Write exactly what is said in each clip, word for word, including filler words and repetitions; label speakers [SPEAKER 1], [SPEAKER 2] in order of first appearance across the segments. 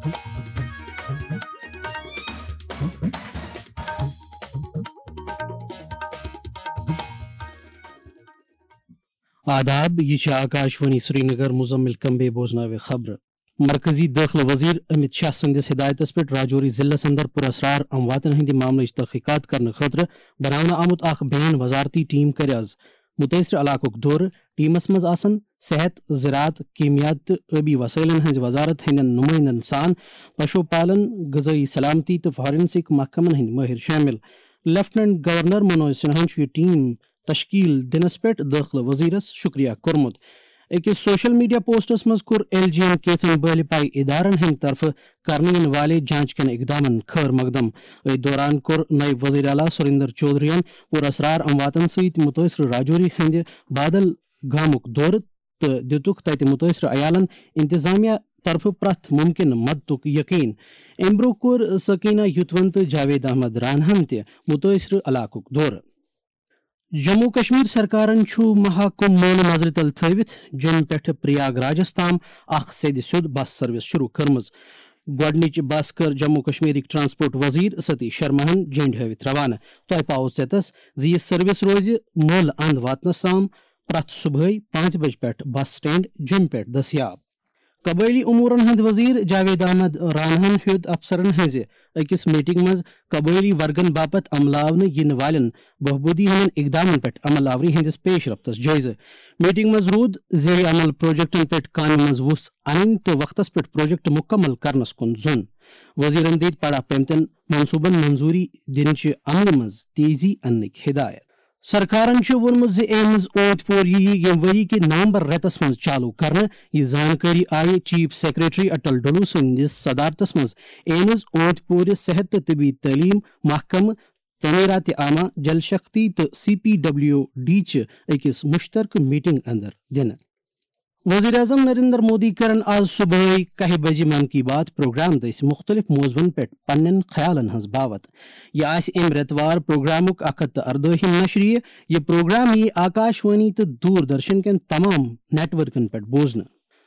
[SPEAKER 1] آداب، یہ آکاشوانی سری نگر مزمل کمبے بوزناوے خبر۔ مرکزی داخلہ وزیر امت شاہ سندس ہدایتس پہ راجوری ضلع اندر پراسرار امواتن ہند معاملچ تحقیقات کرنے خاطر بناونہ آمت اخ بین وزارتی ٹیم کر آز متاثر علاقہ دور۔ ٹیمس مز آسن صحت، زراعت، کیمیات تو آبی وسائلن ہز وزارت ہندن نمائندن سان پشو پالن، غذائی سلامتی تو فارنسک محکمن ہند ماہر شامل۔ لیفٹننٹ گورنر منوج سنہا یہ ٹیم تشکیل دنس پہ داخلہ وزیرس شکریہ کورمت۔ اکس سوشل میڈیا پوسٹس مز کور ایل جی این کیسن بال پائی ادارن ہند طرف کرنے والے جانچ کن اقدامن خیر مقدم۔ ات دوران کور نائب وزیر اعلیٰ سریندر چودھرین پور اسرار امواتن ست متاثر راجوری ہند بادل گامک دور تو دتک تت متاثر عیالن انتظامیہ طرف پرت ممکن مدتک یقین۔ ام برو کور سکینہ یتون تو جاوید احمد رانہن تہ متاثر علاقہ دور۔ جموں کشمیر سرکارن چھ مہا کمبھ مولہ نظر تل تھوت جوم پہ پریاگ راجس تام اخ سید سیود بس سروس شروع کرمز۔ گۄڈنِچ بس کر جموں کشمیرک ٹرانسپورٹ وزیر ستی شرماہن جینڈ ہٲوِتھ روانہ۔ تۄہہِ پاوو ژیٚتس زِ یہِ سٔروِس روزِ مۄل اند واتنس تام پرٛٮ۪تھ صبحٲے پانژِ بجہِ پٮ۪ٹھ بس سٹینڈ جوٚمہِ پٮ۪ٹھ دٔستیاب۔ قبٲئلی امورن ہند وزیر جاوید احمد رانہن ہیوٚت افسرن ہٕنٛزِ أکِس میٹنگ منٛز قبٲئلی ورگن باپت عملاونہٕ یِنہٕ والٮ۪ن بہبوٗدی ہٕنٛدٮ۪ن اقدامن پٮ۪ٹھ عمل آوری ہٕنٛدِس پیش رفتس جٲیزٕ۔ میٹنگ منٛز روٗد زیر عمل پروجیکٹن پٮ۪ٹھ کامہِ منٛز وُژھ انٕنۍ تہٕ وقتس پٮ۪ٹھ پروجیکٹ مُکمل کرنس کُن زوٚن۔ وزیرن دِتۍ پڑا پیمتٮ۪ن منصوٗبن منظوٗری دِنچہِ عملہِ منٛز تیزی اننٕکۍ ہدایت۔ سرکارن چھُ ووٚنمُت زِ ایمز اوت پور یِیہِ ییٚمہِ ؤری کہِ نومبر رٮ۪تس منٛز چالوٗ کرنہٕ۔ یہِ زانکٲری آیہِ چیف سیکرٹری اٹل ڈولو سٕنٛدِس صدارتس منٛز ایمز اوت پورِ صحت تہٕ طبی تعلیٖم محکمہٕ، تعمیرات عامہ، جل شکتی تہٕ سی پی ڈبلیو ڈی چہِ أکِس مُشترکہٕ میٹنگ اندر دِنہٕ۔ وزیر اعظم نریندر مودی کرن آز صبحٲے کہہِ بجہِ من کی بات پروگرام دٔسۍ مختلف موضوعن پٮ۪ٹھ پننٮ۪ن خیالن ہٕنٛز باوت۔ یہِ آسہِ امہِ رٮ۪تہٕ پروگرامُک اکھ ہتھ تہٕ اردٲہِم نشریہ۔ یہِ پروگرام یِیہِ آکاشوانی تہٕ دوٗر درشن کٮ۪ن تمام نیٹ ورکن پٮ۪ٹھ بوزنہٕ۔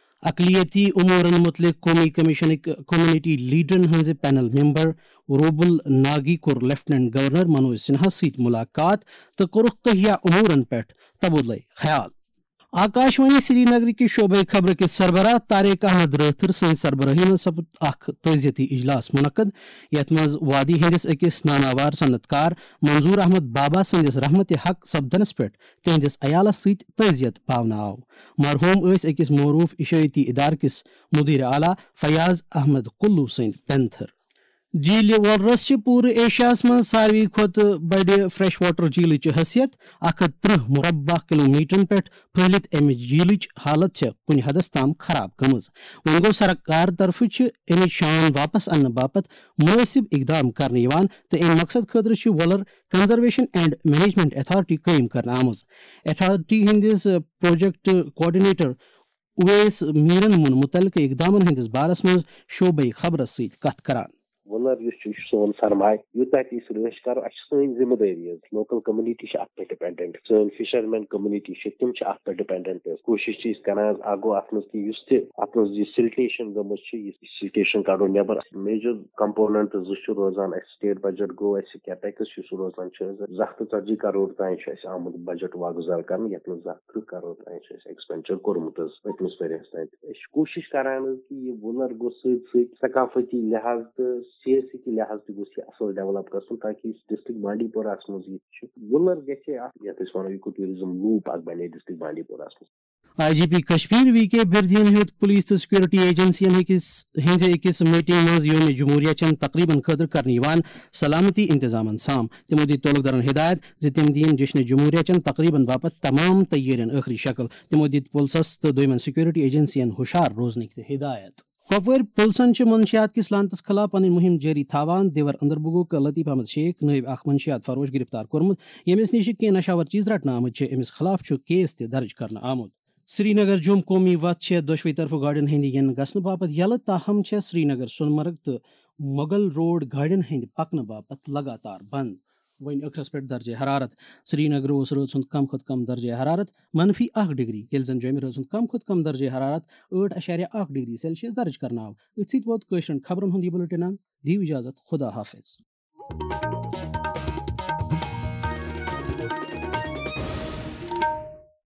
[SPEAKER 1] اقلیتی امورن متعلق قومی کمیشنٕکۍ کومنٹی لیڈرن ہٕنٛزِ پینل ممبر روبل ناگی کوٚر لیفٹننٹ گورنر منوج سنہاہس سۭتۍ ملاقات تہٕ کوٚرُکھ تہیا امورن پٮ۪ٹھ تبادلہ خیال۔ آکاشوانی سری نگر کہِ شعبۂ خبر کِس سربراہ طارق احمد رٲتھر سٕنٛزِ سربرٲہی منٛز سپُد اکھ تعزیتی اجلاس منعقد، یتھ منٛز وادی ہندِس أکِس ناماوار صنعت کار منظور احمد بابا سٕنٛدِس رحمتِ حق سپدنس پٮ۪ٹھ تہنٛدِس عیالس سۭتۍ تعزیت پاونہٕ آو۔ مرحوٗم ٲسۍ أکِس معروٗف اشاعتی ادارٕ کِس مدیر اعلیٰ فیاض احمد قلو سٕنٛدۍ پینتھر۔ جھیلہِ وولرس چھِ پوٗرٕ ایشیاہس منٛز ساروی کھۄتہٕ بڑِ فریش واٹر جھیلٕچ حیثیت۔ اکھ ہتھ ترٕہ مربع کلو میٹرن پٮ۪ٹھ پھٔہلِتھ امہِ جھیلٕچ حالت چھےٚ کُنہِ حدس تام خراب گٔمٕژ۔ وۄنۍ گوٚو سرکار طرفہٕ چھِ امِچ شان واپس اننہٕ باپت مُنٲسِب اقدام کرنہٕ یِوان تہٕ امہِ مقصد خٲطرٕ چھِ Wular conservation and management authority قٲیِم کرنہٕ آمٕژ۔ اتھارٹی ہٕنٛدِس پروجیکٹ کوآرڈِنیٹر اویس میٖرن ووٚن مُتعلقہٕ اقدامن ہٕنٛدِس بارس منٛز شعبۂ خبرس سۭتۍ کتھ کران۔
[SPEAKER 2] وولر یُس چھُ یہِ چھُ سون سرمایہ، یوٗتاہ تہِ أسۍ رٲچھ کرو اَسہِ چھِ سٲنۍ ذمہٕ دٲری حظ۔ لوکل کٔمنِٹی چھِ اَتھ پٮ۪ٹھ ڈِپٮ۪نڈنٹ، سٲنۍ فِشرمین کٔمنِٹی چھِ تِم چھِ اَتھ پٮ۪ٹھ ڈِپٮ۪نڈنٹ حظ۔ کوٗشش چھِ أسۍ کران حظ اکھ گوٚو اَتھ منٛز کہِ یُس تہِ اَتھ منٛز یہِ سِلٹیشن گٔمٕژ چھِ یہِ سِلٹیشن کڑو نٮ۪بر۔ میجر کمپوننٹ زٕ چھِ روزان اَسہِ سٹیٹ بجٹ گوٚو اَسہِ کیپیکس یُس روزان چھُ حظ زٕ ہتھ تہٕ ژتجی کروڑ تانۍ چھُ اَسہِ آمُت بجٹ واگُزار کرنہٕ، یتھ منٛز زٕ ہتھ ترٕہ کروڑ تانۍ چھُ اَسہِ ایکسپینڈچر کوٚرمُت حظ پٔتمِس ؤرۍیَس تانۍ۔ أسۍ چھِ کوٗشش کران حظ کہِ یہِ وولر گوٚو سۭتۍ سۭتۍ ثقافتی لحاظ تہٕ سیٲسی لحاظ تہِ گوٚژھ یہِ اصل ڈیولپ گژھُن تاکہ یُس ڈسٹرکٹ بانڈی پوراہس منٛز یہِ چھُ وولر گژھِ اکھ یتھ أسۍ ونو اِکو ٹوٗرزم لوٗپ اکھ بنے ڈسٹرکٹ بانڈی پوراہس منٛز۔
[SPEAKER 1] آئی جی پی کشمیر وی کے بردین ہیوٚت پولیس تہٕ سیکورٹی ایجنسین ہٕنٛزِ أکِس میٹنگ منٛز یومِ جمہوریہ چٮ۪ن تقریٖبن خٲطرٕ کرنہٕ یِوان سلامتی انتظامن سام۔ تِمو دِتۍ تعلقدارن ہدایت زِ تِم دِیِن جشنِ جمہوریہ چٮ۪ن تقریٖبن باپت تمام تیٲرین ٲخری شکل۔ تِمو دِتۍ پُلسس تہٕ دوٚیمٮ۪ن سیکورٹی ایجنسین ہُشار روزنٕکۍ تہِ ہدایت۔ کۄپوٲرۍ پُلسن چھِ منشیات کِس لانتس خلاف پنٕنۍ مُہِم جٲری تھاوان۔ دیور اندربگُک لطیف احمد شیخ نٲوۍ اکھ منشیات فروش گرفتار کوٚرمُت، ییٚمِس نِش کینٛہہ نشاور چیٖز رٹنہٕ آمٕتۍ چھِ۔ أمِس خلاف چھُ کیس تہِ درج کرنہٕ آمُت۔ سری نگر جوم قومی وتھ چھےٚ دۄشوے طرفہٕ گاڑٮ۪ن ہٕنٛدِ یِنہٕ گژھنہٕ باپت یلہٕ، تاہم چھےٚ سری نگر سونمرگ تہٕ مۄغل روڈ گاڑٮ۪ن ہٕنٛدِ پکنہٕ باپت لگاتار بنٛد۔ ون ٲخرس پٮ۪ٹھ درجہ حرارت سری نگر اوس رٲژ ہُنٛد کم کھۄتہٕ کم درجہ حرارت منفی اکھ ڈگری ییٚلہِ زن جوٚمہِ رٲژ ہُنٛد کم کھۄتہٕ کم درجہ حرارت ٲٹھ اشاریہ اکھ ڈگری سیلسیس درج کرنہٕ آو. أتھۍ سۭتۍ ووت کٲشرٮ۪ن خبرن ہُنٛد یہِ بُلٹن اند. دِیِو اجازت. خدا حافظ.